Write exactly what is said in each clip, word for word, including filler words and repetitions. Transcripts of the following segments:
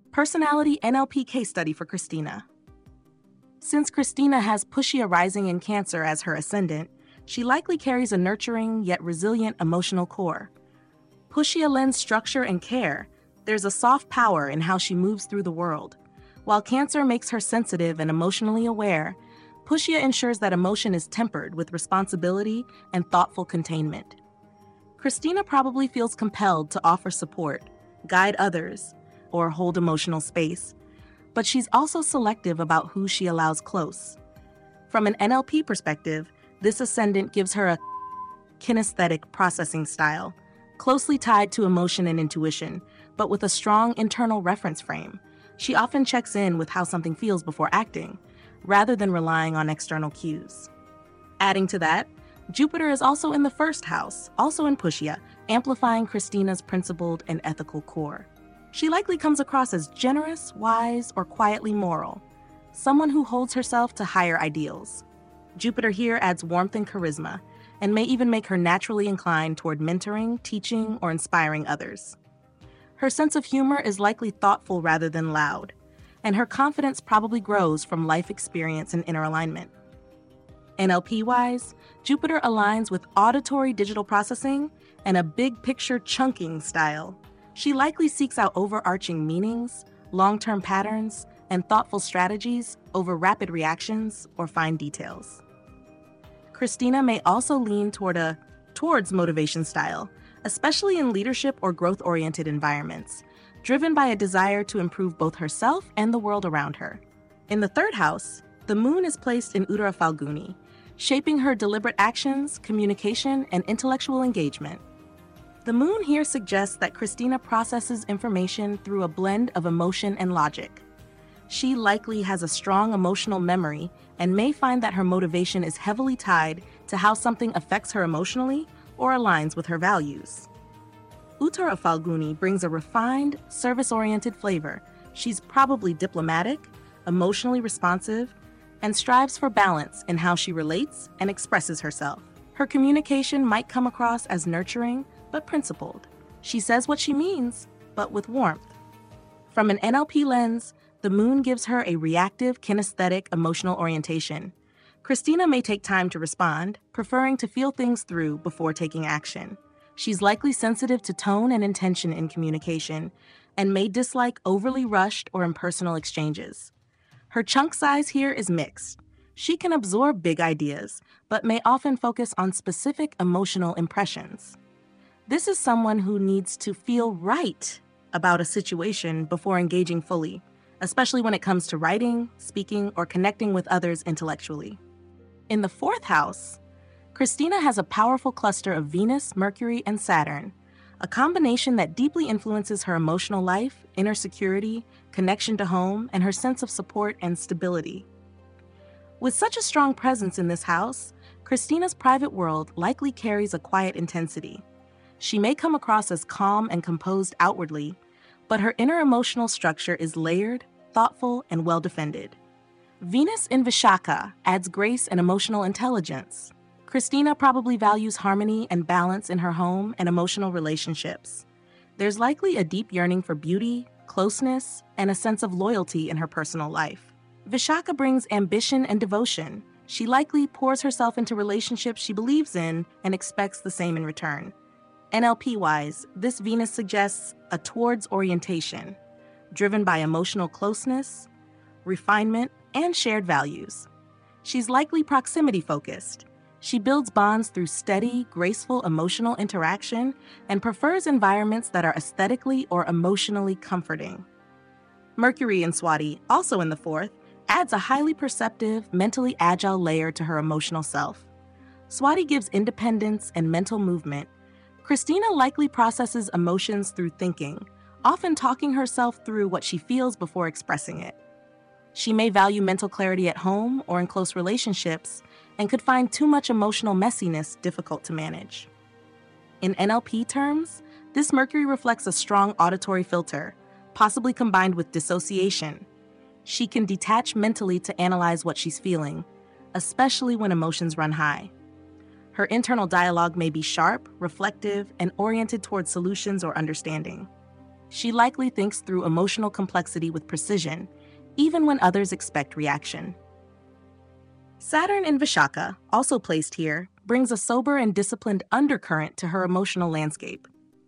Personality N L P case study for Christina. Since Christina has Pushya rising in Cancer as her ascendant, she likely carries a nurturing yet resilient emotional core. Pushya lends structure and care. There's a soft power in how she moves through the world. While Cancer makes her sensitive and emotionally aware, Pushya ensures that emotion is tempered with responsibility and thoughtful containment. Christina probably feels compelled to offer support, guide others, or hold emotional space, but she's also selective about who she allows close. From an N L P perspective, this ascendant gives her a kinesthetic processing style, closely tied to emotion and intuition, but with a strong internal reference frame. She often checks in with how something feels before acting, rather than relying on external cues. Adding to that, Jupiter is also in the first house, also in Pushya, amplifying Christina's principled and ethical core. She likely comes across as generous, wise, or quietly moral, someone who holds herself to higher ideals. Jupiter here adds warmth and charisma, and may even make her naturally inclined toward mentoring, teaching, or inspiring others. Her sense of humor is likely thoughtful rather than loud, and her confidence probably grows from life experience and inner alignment. N L P-wise, Jupiter aligns with auditory digital processing and a big-picture chunking style. She likely seeks out overarching meanings, long-term patterns, and thoughtful strategies over rapid reactions or fine details. Christina may also lean toward a towards motivation style, especially in leadership or growth-oriented environments, driven by a desire to improve both herself and the world around her. In the third house, the moon is placed in Uttara Phalguni, shaping her deliberate actions, communication, and intellectual engagement. The moon here suggests that Christina processes information through a blend of emotion and logic. She likely has a strong emotional memory and may find that her motivation is heavily tied to how something affects her emotionally or aligns with her values. Uttara Phalguni brings a refined, service-oriented flavor. She's probably diplomatic, emotionally responsive, and strives for balance in how she relates and expresses herself. Her communication might come across as nurturing, but principled. She says what she means, but with warmth. From an N L P lens, the moon gives her a reactive, kinesthetic, emotional orientation. Christina may take time to respond, preferring to feel things through before taking action. She's likely sensitive to tone and intention in communication, and may dislike overly rushed or impersonal exchanges. Her chunk size here is mixed. She can absorb big ideas, but may often focus on specific emotional impressions. This is someone who needs to feel right about a situation before engaging fully, especially when it comes to writing, speaking, or connecting with others intellectually. In the fourth house, Christina has a powerful cluster of Venus, Mercury, and Saturn, a combination that deeply influences her emotional life, inner security, connection to home, and her sense of support and stability. With such a strong presence in this house, Christina's private world likely carries a quiet intensity. She may come across as calm and composed outwardly, but her inner emotional structure is layered, thoughtful, and well-defended. Venus in Vishaka adds grace and emotional intelligence. Christina probably values harmony and balance in her home and emotional relationships. There's likely a deep yearning for beauty, closeness, and a sense of loyalty in her personal life. Vishaka brings ambition and devotion. She likely pours herself into relationships she believes in and expects the same in return. N L P-wise, this Venus suggests a towards orientation, driven by emotional closeness, refinement, and shared values. She's likely proximity-focused. She builds bonds through steady, graceful emotional interaction and prefers environments that are aesthetically or emotionally comforting. Mercury in Swati, also in the fourth, adds a highly perceptive, mentally agile layer to her emotional self. Swati gives independence and mental movement. Christina likely processes emotions through thinking, often talking herself through what she feels before expressing it. She may value mental clarity at home or in close relationships and could find too much emotional messiness difficult to manage. In N L P terms, this Mercury reflects a strong auditory filter, possibly combined with dissociation. She can detach mentally to analyze what she's feeling, especially when emotions run high. Her internal dialogue may be sharp, reflective, and oriented towards solutions or understanding. She likely thinks through emotional complexity with precision, even when others expect reaction. Saturn in Vishaka, also placed here, brings a sober and disciplined undercurrent to her emotional landscape.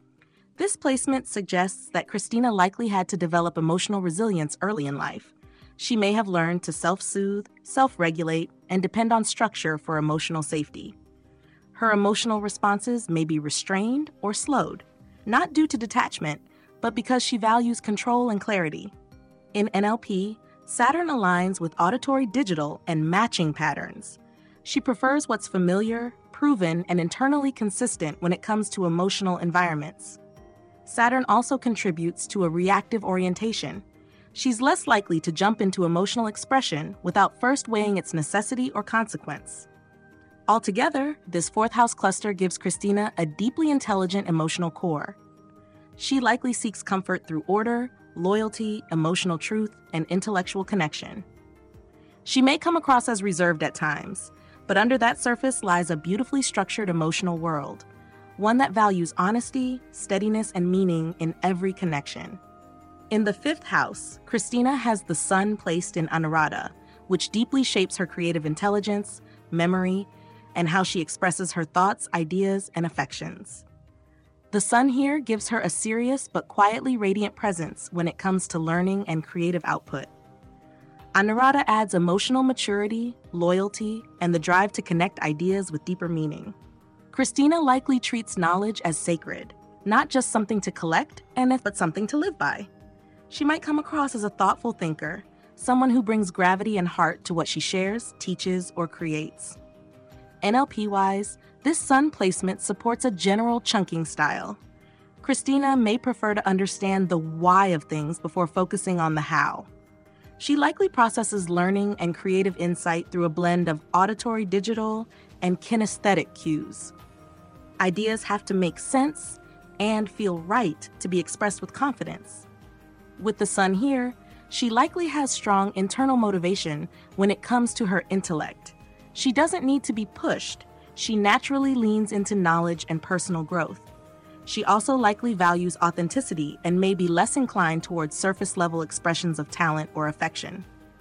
This placement suggests that Christina likely had to develop emotional resilience early in life. She may have learned to self-soothe, self-regulate, and depend on structure for emotional safety. Her emotional responses may be restrained or slowed, not due to detachment, but because she values control and clarity. In N L P, Saturn aligns with auditory digital and matching patterns. She prefers what's familiar, proven, and internally consistent when it comes to emotional environments. Saturn also contributes to a reactive orientation. She's less likely to jump into emotional expression without first weighing its necessity or consequence. Altogether, this fourth house cluster gives Christina a deeply intelligent emotional core. She likely seeks comfort through order, loyalty, emotional truth, and intellectual connection. She may come across as reserved at times, but under that surface lies a beautifully structured emotional world, one that values honesty, steadiness, and meaning in every connection. In the fifth house, Christina has the sun placed in Anuradha, which deeply shapes her creative intelligence, memory, and how she expresses her thoughts, ideas, and affections. The sun here gives her a serious but quietly radiant presence when it comes to learning and creative output. Anuradha adds emotional maturity, loyalty, and the drive to connect ideas with deeper meaning. Christina likely treats knowledge as sacred, not just something to collect, and but something to live by. She might come across as a thoughtful thinker, someone who brings gravity and heart to what she shares, teaches, or creates. N L P-wise, this sun placement supports a general chunking style. Christina may prefer to understand the why of things before focusing on the how. She likely processes learning and creative insight through a blend of auditory digital and kinesthetic cues. Ideas have to make sense and feel right to be expressed with confidence. With the sun here, she likely has strong internal motivation when it comes to her intellect. She doesn't need to be pushed. She naturally leans into knowledge and personal growth. She also likely values authenticity and may be less inclined towards surface-level expressions of talent or affection.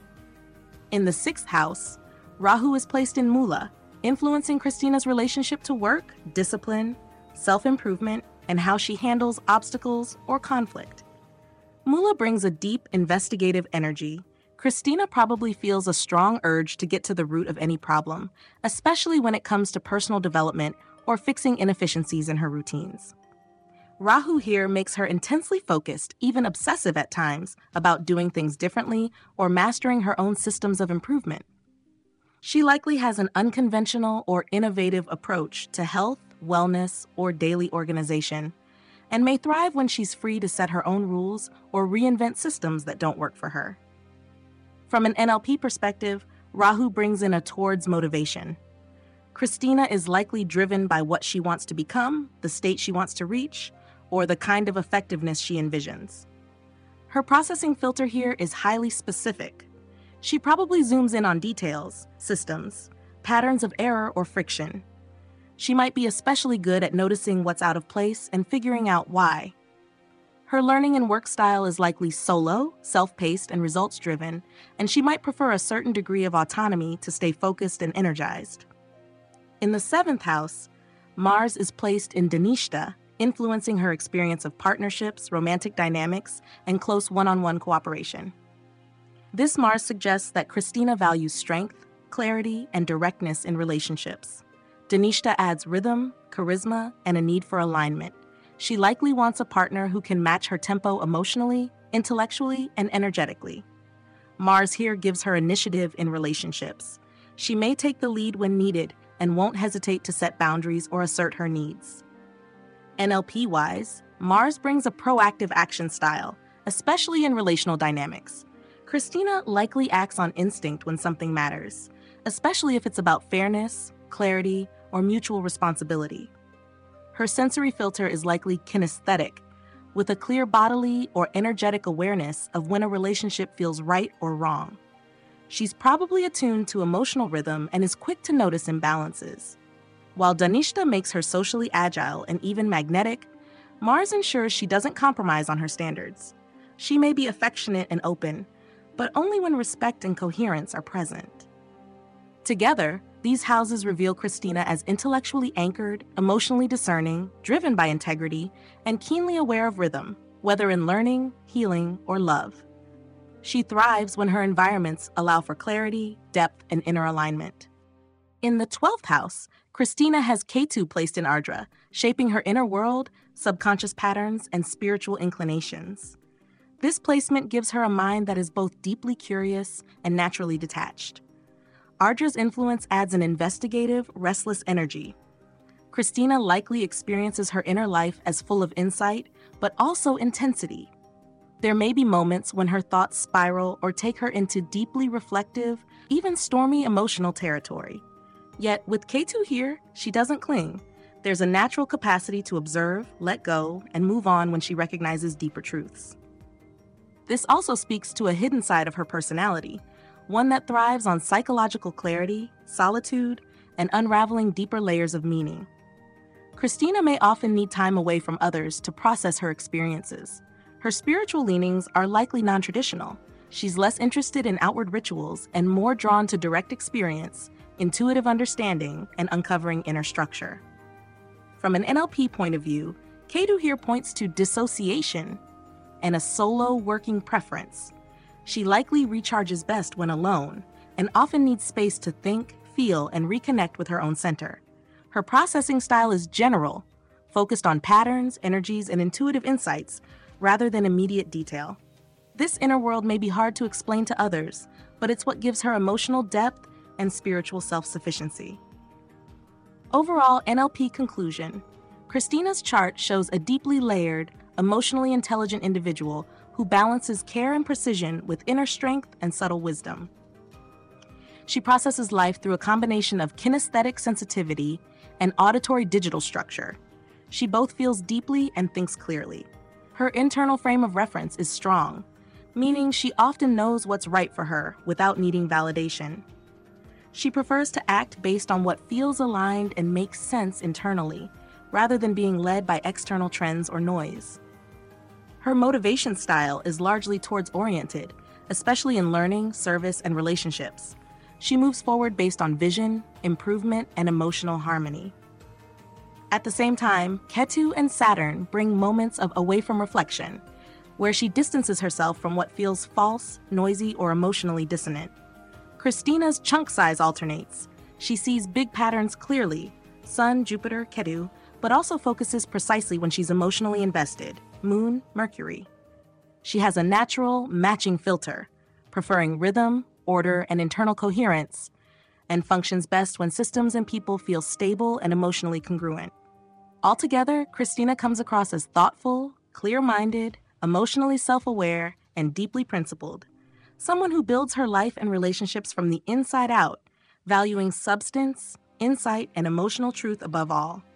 In the sixth house, Rahu is placed in Mula, influencing Christina's relationship to work, discipline, self-improvement, and how she handles obstacles or conflict. Mula brings a deep, investigative energy. Christina probably feels a strong urge to get to the root of any problem, especially when it comes to personal development or fixing inefficiencies in her routines. Rahu here makes her intensely focused, even obsessive at times, about doing things differently or mastering her own systems of improvement. She likely has an unconventional or innovative approach to health, wellness, or daily organization, and may thrive when she's free to set her own rules or reinvent systems that don't work for her. From an N L P perspective, Rahu brings in a towards motivation. Christina is likely driven by what she wants to become, the state she wants to reach, or the kind of effectiveness she envisions. Her processing filter here is highly specific. She probably zooms in on details, systems, patterns of error or friction. She might be especially good at noticing what's out of place and figuring out why. Her learning and work style is likely solo, self-paced, and results-driven, and she might prefer a certain degree of autonomy to stay focused and energized. In the seventh house, Mars is placed in Dhanishta, influencing her experience of partnerships, romantic dynamics, and close one-on-one cooperation. This Mars suggests that Christina values strength, clarity, and directness in relationships. Dhanishta adds rhythm, charisma, and a need for alignment. She likely wants a partner who can match her tempo emotionally, intellectually, and energetically. Mars here gives her initiative in relationships. She may take the lead when needed and won't hesitate to set boundaries or assert her needs. N L P-wise, Mars brings a proactive action style, especially in relational dynamics. Christina likely acts on instinct when something matters, especially if it's about fairness, clarity, or mutual responsibility. Her sensory filter is likely kinesthetic, with a clear bodily or energetic awareness of when a relationship feels right or wrong. She's probably attuned to emotional rhythm and is quick to notice imbalances. While Dhanishta makes her socially agile and even magnetic, Mars ensures she doesn't compromise on her standards. She may be affectionate and open, but only when respect and coherence are present. Together, these houses reveal Christina as intellectually anchored, emotionally discerning, driven by integrity, and keenly aware of rhythm, whether in learning, healing, or love. She thrives when her environments allow for clarity, depth, and inner alignment. In the twelfth house, Christina has Ketu placed in Ardra, shaping her inner world, subconscious patterns, and spiritual inclinations. This placement gives her a mind that is both deeply curious and naturally detached. Ardra's influence adds an investigative, restless energy. Christina likely experiences her inner life as full of insight, but also intensity. There may be moments when her thoughts spiral or take her into deeply reflective, even stormy emotional territory. Yet, with Ketu here, she doesn't cling. There's a natural capacity to observe, let go, and move on when she recognizes deeper truths. This also speaks to a hidden side of her personality, one that thrives on psychological clarity, solitude, and unraveling deeper layers of meaning. Christina may often need time away from others to process her experiences. Her spiritual leanings are likely non-traditional. She's less interested in outward rituals and more drawn to direct experience, intuitive understanding, and uncovering inner structure. From an N L P point of view, Ketu here points to dissociation and a solo working preference. She likely recharges best when alone and often needs space to think, feel, and reconnect with her own center. Her processing style is general, focused on patterns, energies, and intuitive insights rather than immediate detail. This inner world may be hard to explain to others, but it's what gives her emotional depth and spiritual self-sufficiency. Overall, N L P conclusion. Christina's chart shows a deeply layered, emotionally intelligent individual who balances care and precision with inner strength and subtle wisdom. She processes life through a combination of kinesthetic sensitivity and auditory digital structure. She both feels deeply and thinks clearly. Her internal frame of reference is strong, meaning she often knows what's right for her without needing validation. She prefers to act based on what feels aligned and makes sense internally, rather than being led by external trends or noise. Her motivation style is largely towards-oriented, especially in learning, service, and relationships. She moves forward based on vision, improvement, and emotional harmony. At the same time, Ketu and Saturn bring moments of away from reflection, where she distances herself from what feels false, noisy, or emotionally dissonant. Christina's chunk size alternates. She sees big patterns clearly, Sun, Jupiter, Ketu, but also focuses precisely when she's emotionally invested, Moon, Mercury. She has a natural, matching filter, preferring rhythm, order, and internal coherence, and functions best when systems and people feel stable and emotionally congruent. Altogether, Christina comes across as thoughtful, clear-minded, emotionally self-aware, and deeply principled. Someone who builds her life and relationships from the inside out, valuing substance, insight, and emotional truth above all.